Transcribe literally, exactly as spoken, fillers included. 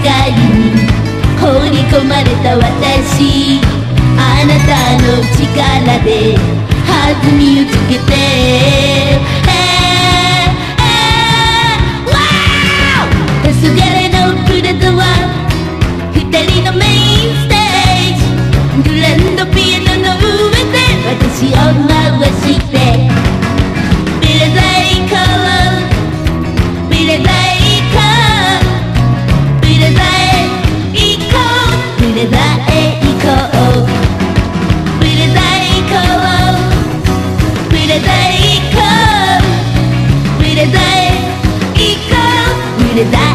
界に放り込まれた私、あなたの力で弾みをつけて、黄昏のプラザは二人のメインステージ、グランドピアノの上で私を回してビレザイコービレザイコービレザイコービレザイコービレザイコービレザイコービレザイコービレザイ